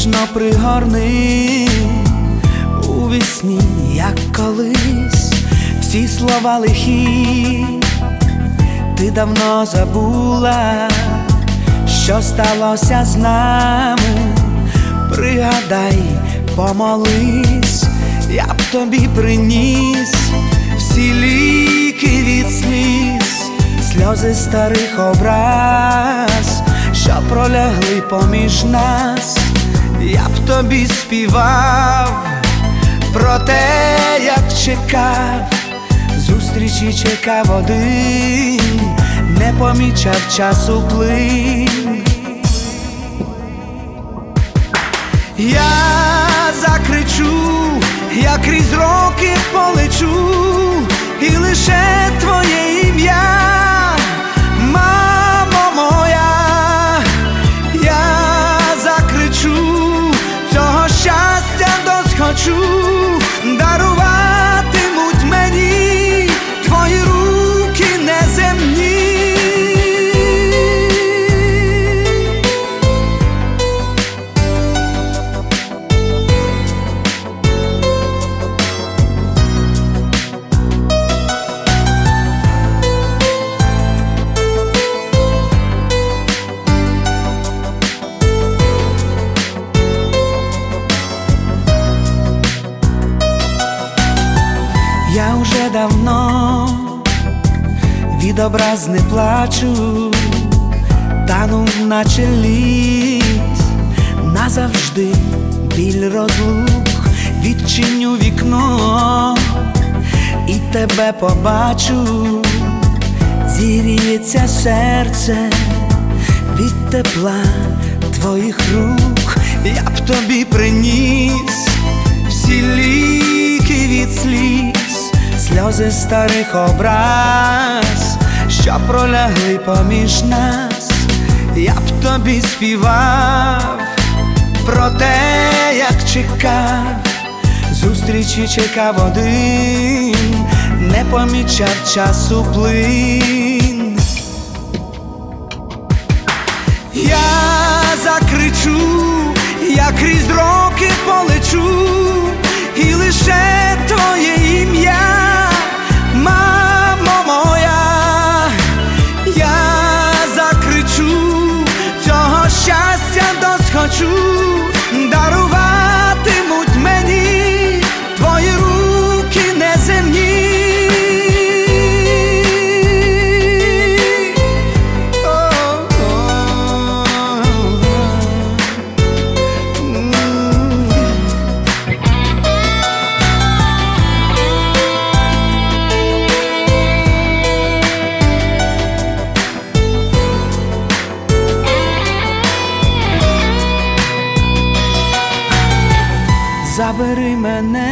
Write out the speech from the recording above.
ніжно пригорни у вісні, як колись, всі слова лихі. Ти давно забула, що сталося з нами. Пригадай, помолись, я б тобі приніс всі ліки від сліз, сльози старих образ, що пролягли поміж нас. Я б тобі співав про те, як чекав зустрічі, чекав один, не помічав часу плин. Я закричу, я крізь роки полечу, і лише твоє ім'я, мамо моя. Я закричу, цього щастя досхочу, даруватимуть мені твої руки неземні. Я вже давно від образ не плачу, танув наче лід, назавжди біль розлук. Відчиню вікно і тебе побачу, зігріється серце від тепла твоїх рук. Я б тобі приніс всі ліки від сліз, сльози старих образ, що пролягли поміж нас. Я б тобі співав про те, як чекав зустрічі, чекав один, не помічав часу плин. Я закричу, я крізь роки полечу, і лише твоє ім'я, мамо моя. Я закричу, цього щастя досхочу, даруватимуть мені твої руки неземні. Забери мене